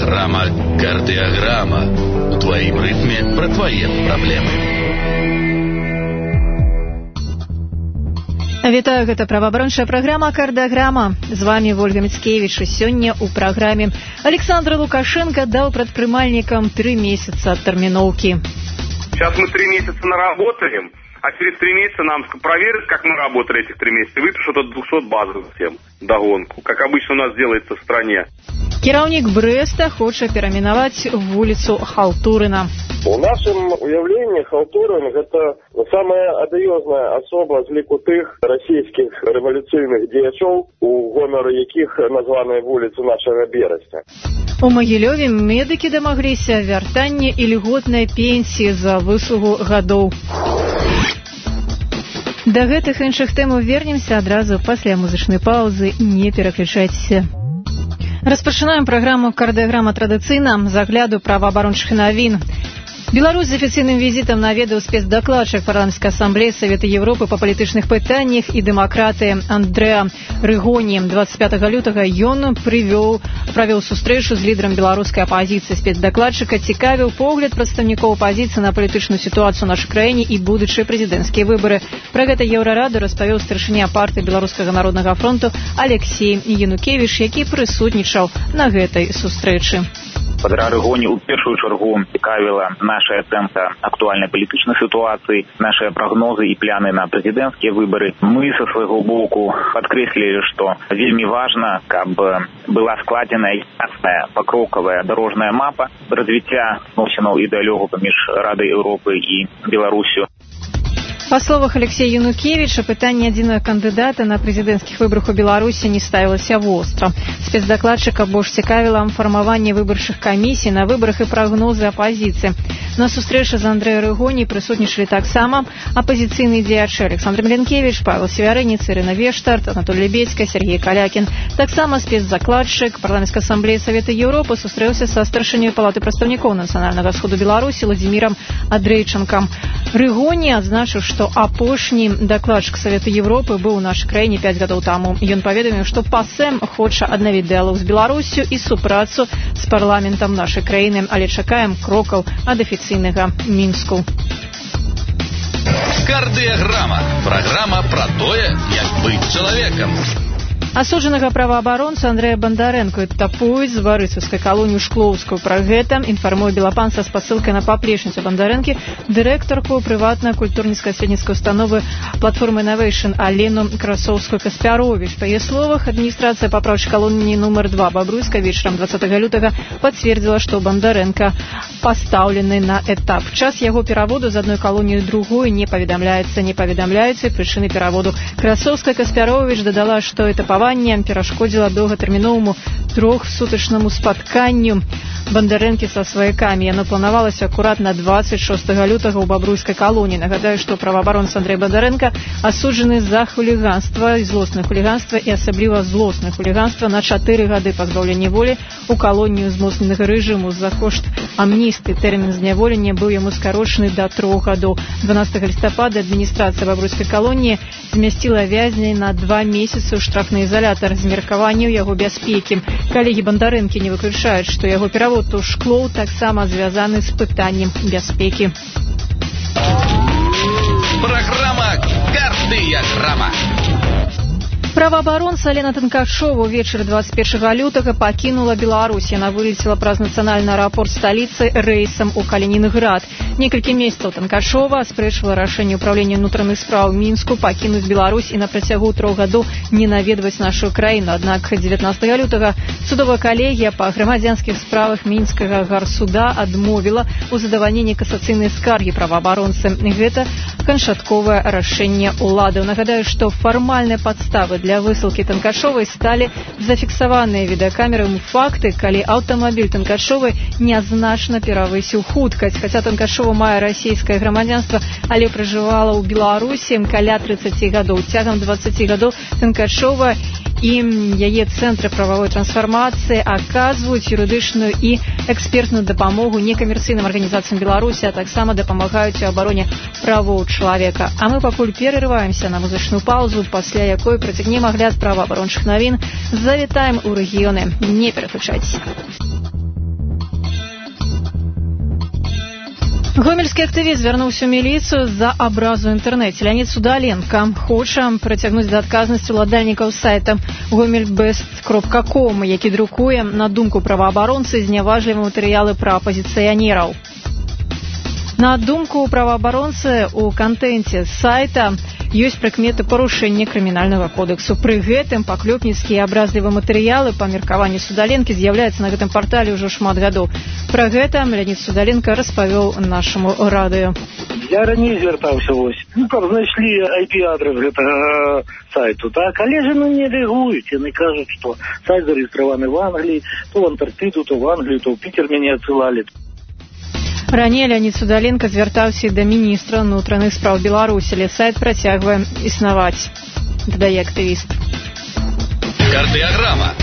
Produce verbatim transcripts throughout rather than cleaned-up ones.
Программа «Кардиограмма». У твоим ритме про твои проблемы. Вітаю, гэта праваабарончая праграма «Кардиограмма». З вами Ольга Мицкевич. І сёння ў праграме Александр Лукашенко даў прадпрымальнікам три месяца терминовки. Сейчас мы три месяца наработаем, а через три месяца нам проверят, как мы работали этих три месяца, и выпишут от двухсот базовых всем догонку, как обычно у нас делается в стране. Кіраўнік Брэста хоча перайменаваць вуліцу Халтурына. У нашым уяўленні Халтурын – гэта самая адыёзная асоба з ліку тых расійскіх рэвалюцыйных дзеячоў, у гонару якіх названая вуліца нашага Берасця. У Магілёве медыкі дамагліся вяртання ільготнай пенсіі за выслугу гадоў. Да гэтых іншых тэмаў вернемся адразу пасля музычнай паўзы. Не пераключайцеся. Распачынаем праграму «Кардиограмма» традыцыйна з агляду праваабарончых навін. Беларусь з афіцыйным візітам наведаў спецдакладчык парламенцкай асамблеі Савета Европы па палітычных пытаннях і дэмакратыі Андрэа Рыгоні. двадцать пятого лютага ён прывёў, правёў сустрэчу з лідарам беларускай апазіцыі. Спецдакладчыка цікавіў погляд прадстаўнікоў апазіцыі на палітычную сітуацыю ў нашай краіне і будучыя прэзідэнцкія выбары. Пра гэта Еўрараду распавёў старшыня партыі Беларускага народнага фронту Алексей Янукевіч, які прысутнічаў на гэтай сустрэчы. Падра Рыгоні ў першую чаргу цікавіла наша ацэнка актуальнай палітычнай сітуацыі, нашыя прагнозы і пляны на прэзідэнцкія выбары. Мы са свайго боку падкрэслілі, што вельмі важна, каб была складзена ясная пакроўкавая дарожная мапа развіцця адносінаў і дыялогу паміж Радай Еўропы і Беларусю. Па словах Алексея Янукевіча, пытанне адзінага кандыдата на прэзідэнцкіх выбарах у Беларусі не ставілася востра. Спецдакладчыка больш цікавіла фармаванне выбарчых камісій на выбарах і прагнозы апазіцыі. На сустрэчы з Андрэем Рыгоні прысутнічалі таксама апазіцыйныя дзеячы Александр Меленкевич, Павел Севярыніц, Ірына Вештарт, Анатолий Лебедька, Сергей Калякін. Таксама спецдакладчык парламенцкай асамблеі Савета Европы сустрэўся са старшынёй палаты прадстаўнікоў нацыянальнага сходу Беларусі Владзімірам Андрейчанкам. Рыгоні адзначыў, што апошні дакладчык Савета Европы быў у нашай краіне пяць гадоў таму. Ён паведаміў, што ПАСЭМ хоча аднавіць дыялог з Беларуссю і супрацу з парламентам нашай краіны, але чакаем крокаў ад афіцыйнага Мінску. Кардиограмма. Программа про тое, як быць чалавекам. Асуджанага праваабаронцу Андрэя Бандарэнку тапуюць з барысаўскай калоніі Шклоўскую. Пра гэта інфармуе Белапан са спасылкай на паплечніцу Бандарэнкі дырэктарку прыватна-культурніцкай асветніцкай установы платформы Innovation Алену Красоўскую-Каспяровіч. Па яе словах, адміністрацыя папраўчай калоніі нумар два Бабруйска вечарам двадцатого лютага пацвердзіла, што Бандарэнка пастаўлены на этап. Час яго пераводу з адной калоніі ў другую не паведамляецца, не паведамляюцца прычыны пераводу. Красоўская-Каспяровіч дадала, што этапаванне перашкодзіла доўгатэрміноваму трохсутачнаму спатканню Бандарэнкі са сваякамі. Яно планавалася акурат на двадцать шостого лютага ў Бабруйскай калоніі. Нагадаю, што праваабаронца Андрэй Бандарэнка асуджаны за хуліганства і злоснае хуліганства і асабліва злоснае хуліганства на чатыры гады пазбаўлення волі у калонію змоцненага рэжыму. За кошт амністы тэрмін зняволення быў яму скарочаны да трох гадоў. дванаццатого лістапада адміністрацыя Бабруйскай калоніі змясціла вязня на два месяцы ў штрафны изолятор з меркаванню яго бяспекі. Калегі Бандарэнкі не выключаюць, што яго перавод у Шклоў таксама звязаны з пытаннем бяспекі. Программа «Кардиограмма». Праваабаронца Алена Танкашова ўвечары двадцать первого лютага пакінула Беларусь. Яна вылецела праз нацыянальны аэрапорт сталіцы рэйсам у Калінінград. Некалькі месяцаў Танкашова аспрэчвала рашэнне ўправлення ўнутраных спраў Мінску пакінуць Беларусь і на працягу трох гадоў не наведваць нашу краіну. Аднак дзевятнаццатого лютага судовая калегія па грамадзянскіх справах мінскага гарсуда адмовіла ў задавальненні касацыйнай скаргі праваабаронцы. Гэта канчатковае рашэнне ўладаў. Нагадаю, што фармальныя падставы для высылкі Танкашовай сталі зафіксаваныя відэакамерам факты, калі аўтамабіль Танкашовай нязначна перавысіў хуткасць. Хаця Танкашова мае расійскае грамадзянства, але пражывала ў Беларусі каля трыццаці гадоў. Цягам дваццаці гадоў Танкашова і яе цэнтры прававой трансфармацыі аказваюць юрыдычную і экспертную дапамогу некамерцыйным арганізацыям Беларусі, а таксама дапамагаюць у абароне правоў чалавека. А мы пакуль перарываемся на музычную паузу, пасля якой працягнем агляд праваабарончых навін. Завітаем у рэгіёны. Не пераключайцеся. Гомельскі актывіст звярнуўся ў міліцыю за абразу ў інтэрнэце. Леонид Судаленко хоча прыцягнуць да адказнасці ўладальнікаў сайта гомельбест кропка ком, які друкуе, на думку праваабаронцы, зняважлівыя матэрыялы пра апазіцыянераў. На думку праваабаронцы, у кантэнце сайта ёсць прыкметы парушэння крымінальнага кодэксу. Пры гэтым паклёпніцкія і абразлівыя матэрыялы па меркаванню Судаленкі з'яўляюцца на гэтым партале ўжо шмат гадоў. Пра гэта Леонид Судаленко распавёў нашаму радыё. Я раней звяртаўся вось. Ну, каб знайшлі ай пі-адрес гэтага сайту, так? Але ж ну не рэагуюць. Яны кажуць, што сайт зарэгістраваны в Англіі, то в Антарктыду, то в Англію, то ў Пітер мяне адсылалі. Раней Леонид Судаленко звяртаўся да міністра ўнутраных спраў Беларусі, але сайт працягвае існаваць, дадае актывіст. Кардыяграма.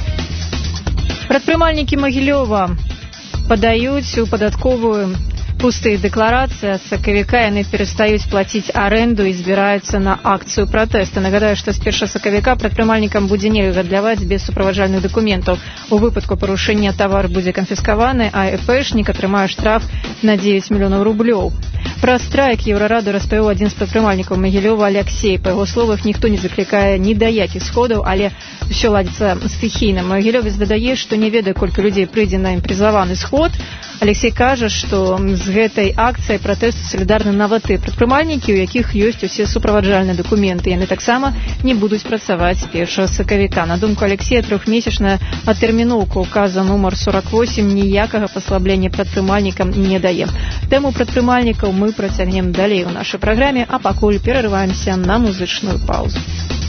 Прадпрымальнікі Магілёва падаюць у падатковую пустыя дэкларацыі. З сакавіка яны перастаюць плаціць арэнду і збіраюцца на акцыю пратэста. Нагадаю, што з першага сакавіка прадпрымальнікам будзе нельга гандляваць без суправаджальных дакументаў. У выпадку парушэння тавар будзе канфіскаваны, а эпэшнік атрымае штраф на дзевяць мільёнаў рублёў. Пра страйк Еўрараду распавёў адзін з прадпрымальнікаў Магілёва Алексей. Па яго словах, ніхто не заклікае ні да якіх сходаў, але ўсё ладзіцца стыхійна. Магілёвец дадае, што не ведае, колькі людзей прыйдзе на імпрэзаваны сход. Алексей кажа, што з гэтай акцыяй пратэсту салідарны нават і прадпрымальнікі, у якіх ёсць усе суправаджальныя дакументы. Яны таксама не будуць працаваць з першага сакавіка. На думку Алексея, трохмесячная адтэрміноўка указа нумар сорок восемь ніякага паслаблення прадпрымальнікам не дае. Тэму прадпрымальнікаў мы працягнем далей у нашай праграме, а пакуль перарываемся на музычную паузу.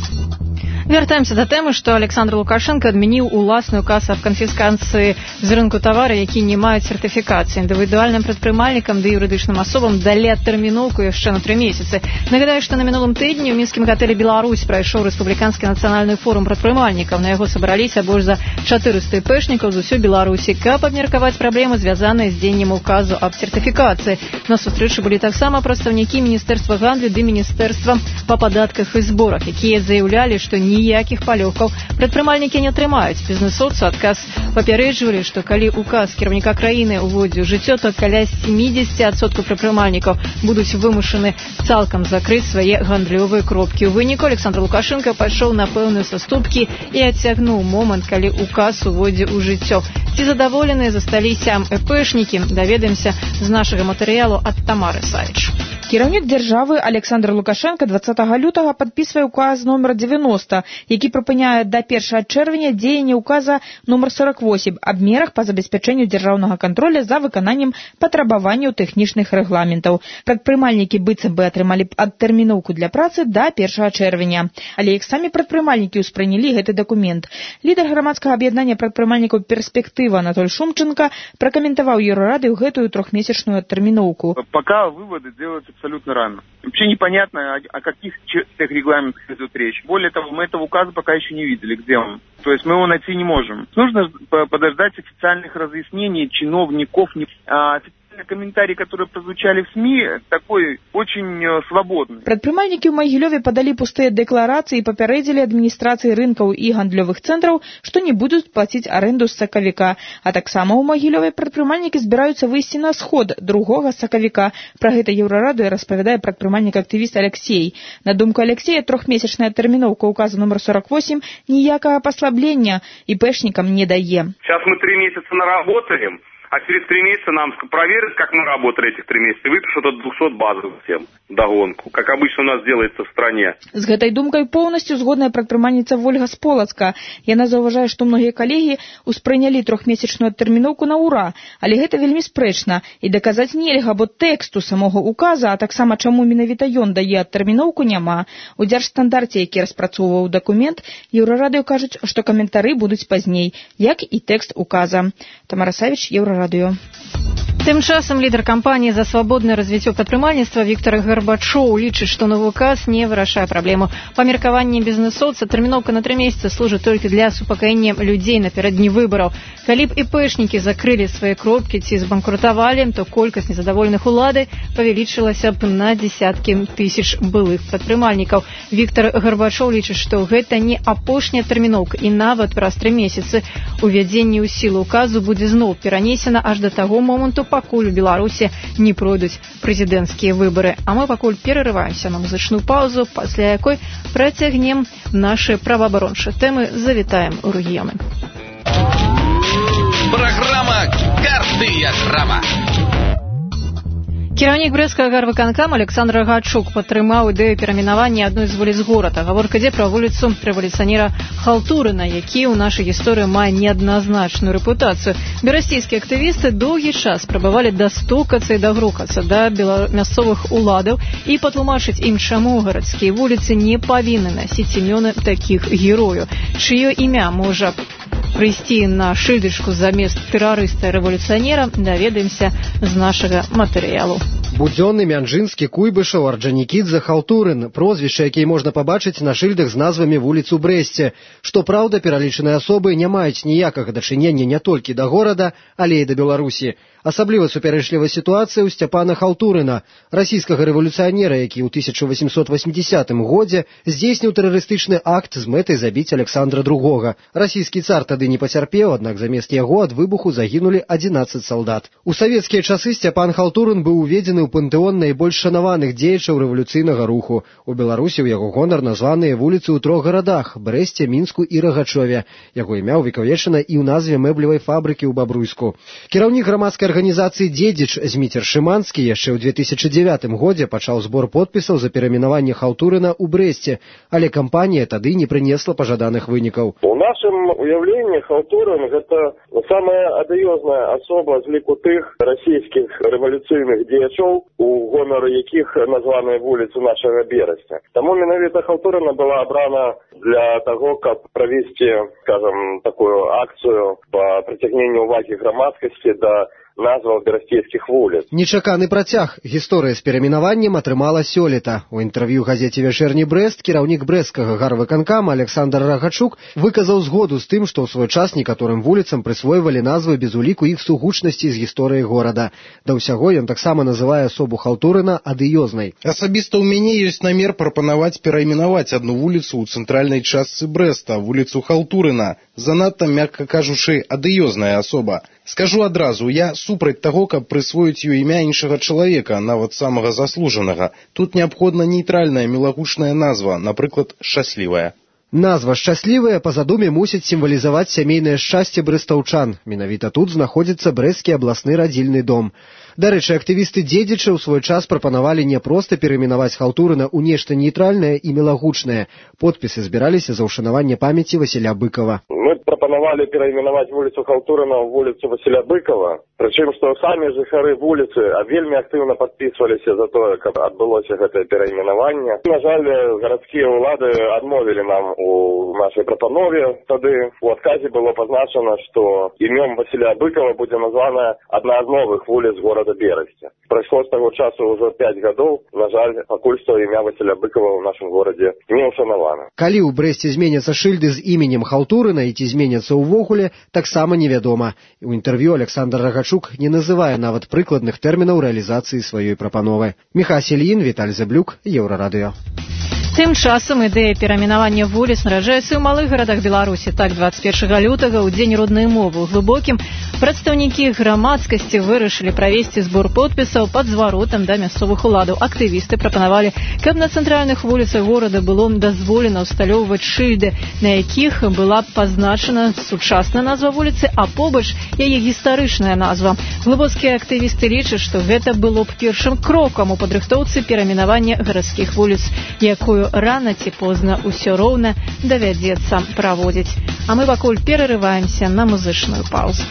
Вяртаемся да тэмы, што Александр Лукашенко адмяніў уласны указ аб канфіскацыі з рынку тавары, які не маюць сертыфікацыі. Індывідуальным прадпрымальнікам ды юрыдычным асобам далі адтэрміноўку яшчэ на тры месяцы. Нагадаю, што на мінулым тыдні ў мінскім гатэлі «Беларусь» прайшоў рэспубліканскі нацыянальны форум прадпрымальнікаў. На яго сабраліся больш за чатырыста эпэшнікаў з усёй Беларусі, каб абмеркаваць праблемы, звязаныя з дзеннем указу аб сертыфікацыі. На сустрэчы былі таксама прадстаўнікі Міністэрства гандлю ды Міністэрства па падатках і зборах, якія заяўлялі, што ні ніякіх палёгкаў прадпрымальнікі не атрымаюць. Бізнэсоўцы адказ папярэджвалі, што калі указ кіраўніка краіны ўводзіў у жыццё, то каля сямдзесят адсоткаў прадпрымальнікаў будуць вымушаны цалкам закрыць свае гандлёвыя кропкі. У выніку Александр Лукашенко пайшоў на пэўныя саступкі і адцягнуў момант, калі указ уводзіў у жыццё. Ці задаволеныя засталіся эпэшнікі, даведаемся з нашага матэрыялу ад Тамары Савіч. Кіраўнік дзяржавы Александр Лукашенко двадцатага лютага падпісвае указ номер девяносто, які прыпыняе да першага чэрвеня дзеянне указа номер сорок восемь аб мерах па забеспячэнню дзяржаўнага кантроля за выкананнем патрабаванняў тэхнічных рэгламентаў. Прадпрымальнікі быццам бы атрымалі адтэрміноўку для працы да першага чэрвеня. Але як самі прадпрымальнікі ўспрынялі гэты дакумент. Лідар грамадскага аб'яднання прадпрымальнікаў «Перспектыва» Анатоль Шумченко пракаментаваў Еўрараду гэтую трохмесячную адтэрміноўку. Пока выводы делаются абсолютно рано. Вообще непонятно, о каких регламентах идет речь. Более того, мы этого указа пока еще не видели, где он. То есть мы его найти не можем. Нужно подождать официальных разъяснений чиновников. А комментарии, которые прозвучали в СМИ, такой очень свободный. Прадпрымальнікі ў Магілёве падалі пустыя дэкларацыі і папярэдзілі адміністрацыі рынкаў і гандлёвых цэнтраў, што не будуць плаціць арэнду з сакавіка. А таксама ў Магілёве прадпрымальнікі збіраюцца выйсці на сход другога сакавіка. Пра гэта Еўрараду распавядае прадпрымальнік-актывіст Алексей. На думку Алексея, трохмесячная тэрміноўка указа номер сорок восемь ніякага паслаблення іпэшнікам не дае. Сейчас мы три месяца наработаем, а через три месяца нам проверят, как мы работали этих три месяца, и выпишут от двухсот базовых всем догонку, как обычно у нас делается в стране. З гэтай думкай поўнасцю згодная прадпрымальніца Вольга з Полацка. Яна заўважае, што многія калегі ўспрынялі трохмесячную адтэрміноўку на ўра, але гэта вельмі спрэчна, і даказаць нельга, бо тэксту самога указа, а таксама чаму менавіта ён дае адтэрміноўку, няма. У дзяржстандарце, які распрацоўваў дакумент, Еўрарадыё кажуць, што каментары будуць пазней, як і тэкст указа. Тамара Савіч, Еўрарадыё. Тым часам лідар кампаніі за свабоднае развіццё прадпрымальніцтва Віктор Гарбачоў лічыць, што новы указ не вырашае праблему. Па меркаванні бізнэсоўца тэрміноўка на тры месяцы служыць толькі для супакаення людзей напярэдадні выбараў. Калі б іпэшнікі закрылі свае кропкі ці збанкрутавалі, то колькасць незадаволеных уладай павялічылася б на дзесяткі тысяч былых прадпрымальнікаў. Віктор Гарбачоў лічыць, што гэта не апошняя тэрміноўка, і нават праз тры месяцы увядзенне ў сілу указу будзе зноў перанесена аж да таго моманту, пакуль у Беларусі не пройдуць прэзідэнцкія выбары. А мы пакуль перарываемся на музычную паузу, пасля якой працягнем нашы праваабарончыя тэмы, завітаем у рэгіёны. Программа «Кардыяграма». Кіраўнік брэсцкага гарвыканкама Александр Рагачук падтрымаў ідэю перайменавання адной з вуліц горада. Гаворка ідзе пра вуліцу рэвалюцыянера Халтурына, які ў нашай гісторыі мае неадназначную рэпутацыю. Берасцейскія актывісты доўгі час спрабавалі дастукацца і дагрукацца да мясцовых уладаў і патлумачыць ім, чаму гарадскія вуліцы не павінны насіць імёны такіх герояў, чыё імя можа прыйсці на шыльдачку замест тэрарыста рэвалюцыянера, даведаемся з нашага матэрыялу. Будзённы, Мянжынскі, Куйбышаў, Арджанікідзе, Халтурын – прозвішчы, якія можна пабачыць на шыльдах з назвамі вуліц у Брэсце. Што праўда, пералічаныя асобы не маюць ніякага дачынення не толькі да горада, але і да Беларусі. Асабліва супярэчлівая сітуацыя ў Сцяпана Халтурына, расійскага рэвалюцыянера, які ў тысяча восемьсот восьмідзесятым годзе здзейсніў тэрарыстычны акт з мэтай забіць Александра другога. Расійскі цар тады не пацярпеў, аднак замест яго ад выбуху загінулі адзінаццаць салдат. У савецкія часы Сцяпан Халтурын быў уведзены ў пантэон найбольш шанаваных дзеячаў рэвалюцыйнага руху. У Беларусі ў яго гонар названыя вуліцы ў трох гарадах – Брэсце, Мінску і Рагачове. Яго імя ўвекавечана і ў назве мэблевай фабрыкі ў Бабруйску. Кіраўнік грамадскай арганізацыі «Дзедзіч» Зміцер Шыманскі яшчэ ў две тысячы дзевятым годзе пачаў збор подпісаў за перайменаванне Халтурына ў Брэсце, але кампанія тады не прынесла пажаданых вынікаў. У нашым уяўленні Халтурын – гэта самая адыёзная асоба з ліку тых расійскіх рэвалюцыйных дзеячоў, у гонару якіх названыя вуліцы нашага Берасця. Таму менавіта Халтурына была абрана для таго, каб правесці, скажам, такую акцыю па прыцягненню ўвагі грамадскасці да назваў берасцейскіх вуліц. Нечаканы працяг. Гісторыя з перайменаваннем атрымала сёлета. У інтэрв'ю газеце «Вячэрні Брэст» кіраўнік брэсцкага гарвыканкама Александр Рагачук выказаў згоду з тым, што ў свой час некаторым вуліцам прысвойвалі назвы без уліку іх сугучнасці з гісторыі горада. Да ўсяго ён таксама называе асобу Халтурына адыёзнай. Асабіста ў мяне ёсць намер прапанаваць перайменаваць адну вуліцу ў цэнтральнай частцы Брэста, вуліцу Халтурына. Занадта, мякка кажучы, адыёзная асоба. Скажу адразу, я супраць таго, каб прысвоіць ёй імя іншага чалавека, нават самага заслужанага. Тут неабходна нейтральная мілагучная назва, напрыклад, шчаслівая. Назва «Шчаслівая» па задуме мусіць сімвалізаваць сямейнае шчасце брэстаўчан. Менавіта тут знаходзіцца брэсцкі абласны радзільны дом. Дарэчы, актывісты «Дзедзіча» ў свой час прапанавалі не проста перайменаваць Халтурына ў нешта нейтральнае і мілагучнае. Подпісы збіраліся за ўшанаванне памяці Васіля Быкова. Мы прапанавалі перайменаваць вуліцу Халтурына ў вуліцу Васіля Быкова, прычым, што самі жыхары вуліцы вельмі актыўна падпісваліся за тое, каб адбылося гэтае перайменаванне. На жаль, гарадскія ўлады адмовілі нам у нашай прапанове. Тады у адказе было пазначана, што імём Васіля Быкова будзе названая адна з новых вуліц горада Берасця. Прайшло з таго часу ўжо пяць гадоў. На жаль, пакуль што імя Васіля Быкова ў нашым горадзе не ўшанавана. Калі ў Брэсце зменяцца шыльды з іменем Халтурына і ці зменяцца ўвогуле, таксама невядома. У інтэрв'ю Александр Рагачук не называе нават прыкладных тэрмінаў рэалізацыі сваёй прапановы. Міхась Ільін, Віталь Заблюк, Еўрарадыё. Тым часам ідэя перайменавання вуліц нараджаецца ў малых гарадах Беларусі. Так, двадцать первого лютага, ў дзень роднай мовы, у глыбокім прадстаўнікі грамадскасці вырашылі правесці збор подпісаў пад зваротам да мясцовых уладаў. Актывісты прапанавалі, каб на цэнтральных вуліцах горада было дазволена ўсталёўваць шыльды, на якіх была пазначана сучасная назва вуліцы, а побач яе гістарычная назва. Глыбоцкія актывісты лічаць, што гэта было б першым крокам у падрыхтоўцы перайменавання гарадскіх вуліц, якую рана ці позна ўсё роўна давядзецца праводзіць. А мы пакуль перарываемся на музычную паузу.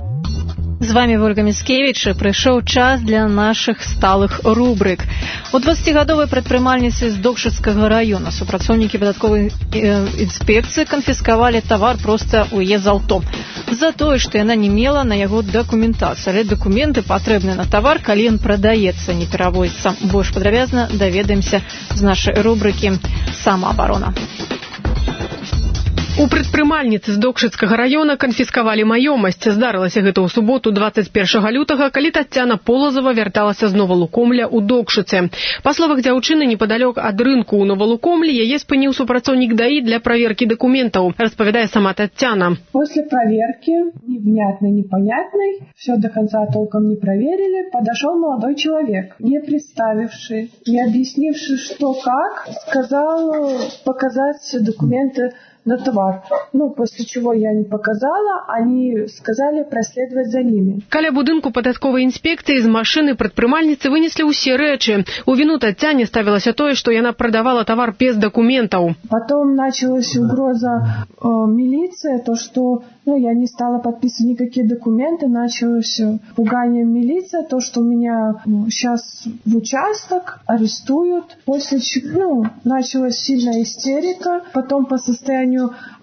З вами Ольга Міцкевіч. Прыйшоў час для нашых сталых рубрык. У дваццацігадовай прадпрымальніцы з Докшыцкага района супрацоўнікі падатковай інспекцыі канфіскавалі тавар проста ў яе з аўто. За тое, што яна не мела на яго дакументацыю. Але дакументы патрэбны на тавар, калі ён прадаецца, не перавозіцца. Больш падрабязна даведаемся з нашай рубрыкі «Самаабарона». У прадпрымальніцы з Докшыцкага раёна канфіскавалі маёмасць. Здарылася гэта ў суботу двадцать першага лютага, калі Таццяна Полазава вярталася з Новалукомля ў Докшыцы. Па словах дзяўчыны, непадалёк ад рынку ў Новалукомлі яе спыніў супрацоўнік ДАИ для праверкі дакументаў, распавядае сама Таццяна. После проверки, невнятной, непонятной, все до конца толком не проверили, подошел молодой человек, не представивший, не объяснивший, что как, сказал показать документы на товар. Ну, после чего я не показала, они сказали проследовать за ними. Каля будынку падатковай інспекцыі з машыны прадпрымальніцы вынеслі ўсе рэчы. У віну Таццяне ставілася тое, што яна прадавала тавар без дакументаў. Потом началась угроза э, милиции, то, что ну, я не стала подписывать никакие документы, началось пугание милиции, то, что меня ну, сейчас в участок арестуют. После чего ну, началась сильная истерика, потом по состоянию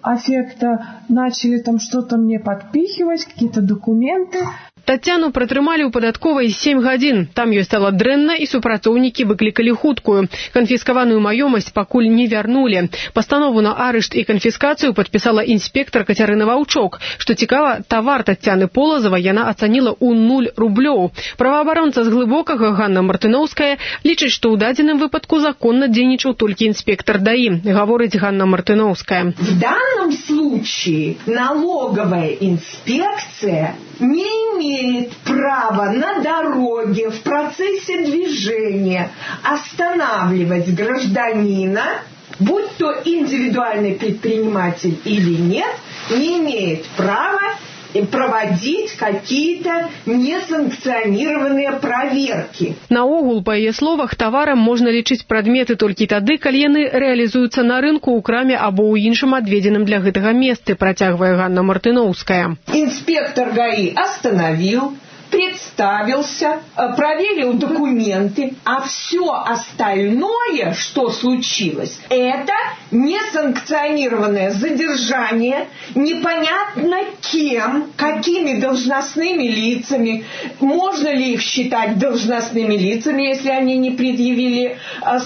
аффекта начали там что-то мне подпихивать, какие-то документы. Таццяну пратрымалі ў падатковай сем гадзін. Там ёй стала дрэнна, і супрацоўнікі выклікалі хуткую. Канфіскаваную маёмасць пакуль не вярнулі. Пастанову на арышт і канфіскацыю падпісала інспектар Кацярына Ваўчок. Што цікава, тавар Таццяны Полазава яна ацаніла ў нуль рублёў. Праваабаронца з Глыбокага Ганна Мартыноўская лічыць, што ў дадзеным выпадку законна дзейнічаў толькі інспектар ДАИ, гаворыць Ганна Мартыноўская. В данном случае налоговая инспекция не имеет права на дороге в процессе движения останавливать гражданина, будь то индивидуальный предприниматель или нет, не имеет права проводить какие-то несанкционированные проверки. Наогул, па яе словах, таварам можна лічыць прадметы толькі тады, калі яны рэалізуюцца на рынку, ў краме або ў іншым адведзеным для гэтага месцы, працягвае Ганна Мартыноўская. Инспектор ГАИ остановил, представился, проверил документы, а все остальное, что случилось, это несанкционированное задержание, непонятно кем, какими должностными лицами, можно ли их считать должностными лицами, если они не предъявили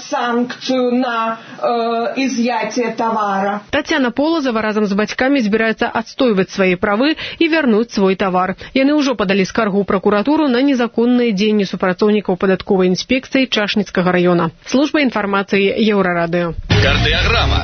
санкцию на э, изъятие товара. Таццяна Полазава разом з бацькамі збіраецца адстойваць свае правы і вярнуць свой тавар. Яны ўжо падалі скаргу ў прокуратуру на незаконныя дзеянні супрацоўнікаў падатковай інспекцыі Чашніцкага раёна. Служба інфармацыі Еўрарадыё. Кардыяграма.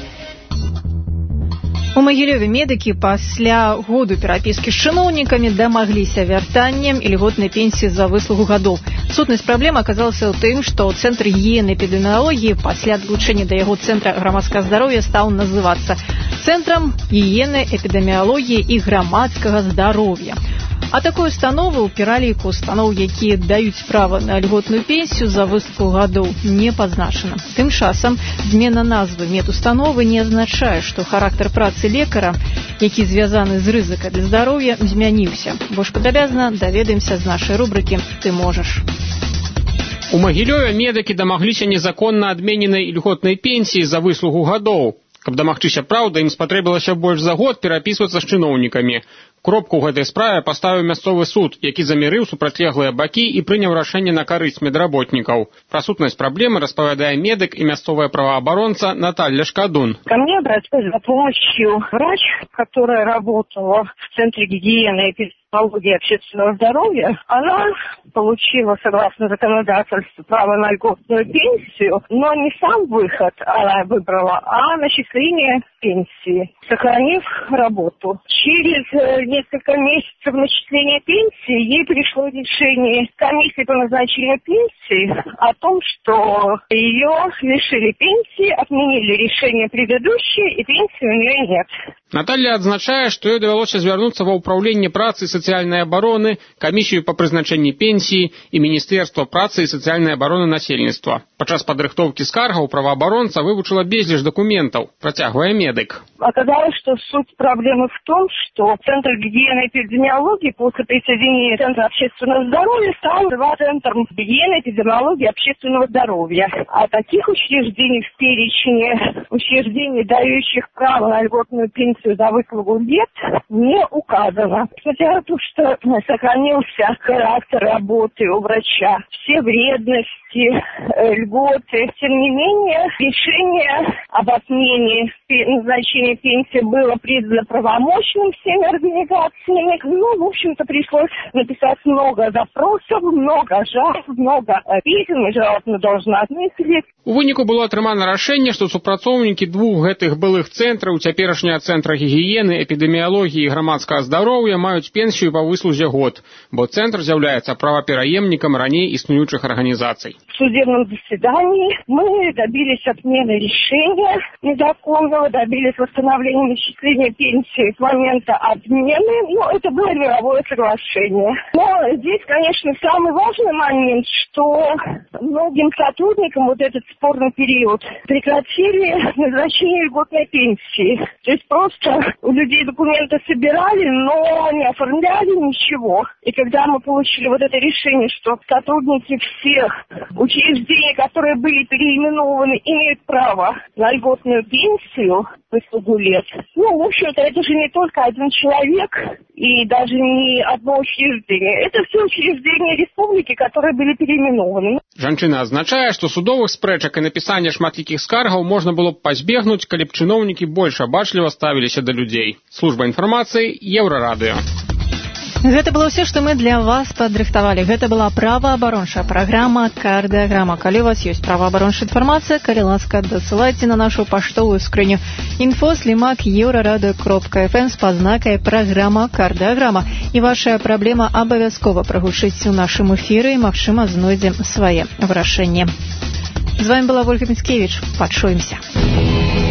У Магілёве медыкі пасля году перапіскі з чыноўнікамі дамагліся вяртаннем ільготнай пенсіі за выслугу гадоў. Сутнасць праблемы аказалася ў тым, што Цэнтр гігіены эпідэміялогіі пасля адлучэння да яго Цэнтра грамадскага здароўя стаў называцца Цэнтрам гігіены эпідэміялогіі і грамадскага здароўя. А такой установы ў пераліку устаноў, якія даюць права на льготную пенсію за выслугу гадоў, не пазначана. Тым часам змена назвы медустановы не азначае, што характар працы лекара, які звязаны з рызыкай для здароўя, змяніўся. Больш падрабязна даведаемся з нашай рубрыкі «Ты можаш». У Магілёве медыкі дамагліся незаконна адмененай льготнай пенсіі за выслугу гадоў. Каб дамагчыся праўда, ім спатрэбілася больш за год перапісвацца з чыноўнікамі. Кропку ў гэтай справе паставіў мясцовы суд, які замірыў супрацьлеглыя бакі і прыняў рашэнне на карысць медработнікаў. Пра сутнасць праблемы распавядае медык і мясцовая праваабаронца Наталья Шкадун. Ко мне обратилась за помощью врач, которая работала в Центре гигиены и эпидемиологии общественного здоровья. Она получила, согласно законодательству, право на льготную пенсию, но не сам выход она выбрала, а начисление пенсии, сохранив работу. Через несколько месяцев начисления пенсии ей пришло решение комиссии по назначению пенсии о том, что ее лишили пенсии, отменили решение предыдущее, и пенсии у нее нет. Наталья адзначае, што ёй давялося звярнуцца ва ўпраўленне працы і сацыяльнай абароны, камісію па прызначэнні пенсіі і Міністэрства працы і сацыяльнай абароны насельніцтва. Падчас падрыхтоўкі скаргаў праваабаронца вывучыла безліч дакументаў, працягвае медык. Оказалось, что суть проблемы в том, что Центр гигиены и эпидемиологии после присоединения Центра общественного здоровья стал Центром гигиены и эпидемиологии общественного здоровья. А таких учреждений в перечне учреждений, дающих право на льготную пенсию пенсию за выслугу лет не указано. Хотя то, что сохранился характер работы у врача, все вредности, льготы. Тем не менее, решение об отмене назначения пенсии было признано правомочным всеми организациями. Ну, в общем-то, пришлось написать много запросов, много жалоб, много писем, и жалобно должна отметили. У выніку было атрымана рашэнне, што супрацоўнікі двух гэтых былых цэнтраў, цяперашняга цэнтра гігіены, эпідэміялогіі і грамадскага здароўя маюць пенсію па выслузе год, бо цэнтр з'яўляецца правапераемнікам раней існуючых арганізацый. В судебном заседании мы добились отмены решения незаконного, добились восстановления начисления пенсии с момента отмены. Ну, это было мировое соглашение. Но здесь, конечно, самый важный момент, что многим сотрудникам вот этот спорный период прекратили назначение льготной пенсии. То есть просто у людей документы собирали, но не оформляли ничего. И когда мы получили вот это решение, что сотрудники всех учреждений, которые были переименованы, имеют право на льготную пенсию выслугу лет. Ну, в общем-то, это же не только один человек и даже не одно учреждение. Это все учреждения республики, которые были переименованы. Жанчына адзначае, што судовых спрэчак і напісання шматлікіх скаргаў можна было б пазбегнуць, калі б чыноўнікі больш абачліва ставіліся да людзей. Служба інфармацыі, Еўрарадыё. Гэта было ўсё, што мы для вас падрыхтавалі. Гэта была праваабарончая праграма «Кардыаграма». Калі у вас ёсць праваабарончая інфармацыя, калі ласка, дасылайце на нашу паштовую скрыню info слімак еўрарадыё кропка эф эм з пазнакай «Праграма Кардыаграма». І ваша праблема абавязкова прагучыць у нашым эфіры і, магчыма, знойдзем свае вырашэнне. З вами была Ольга Мицкевич. Пачуемся.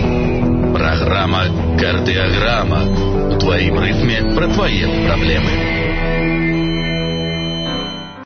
Программа «Кардиограмма». В твоем ритме про твои проблемы.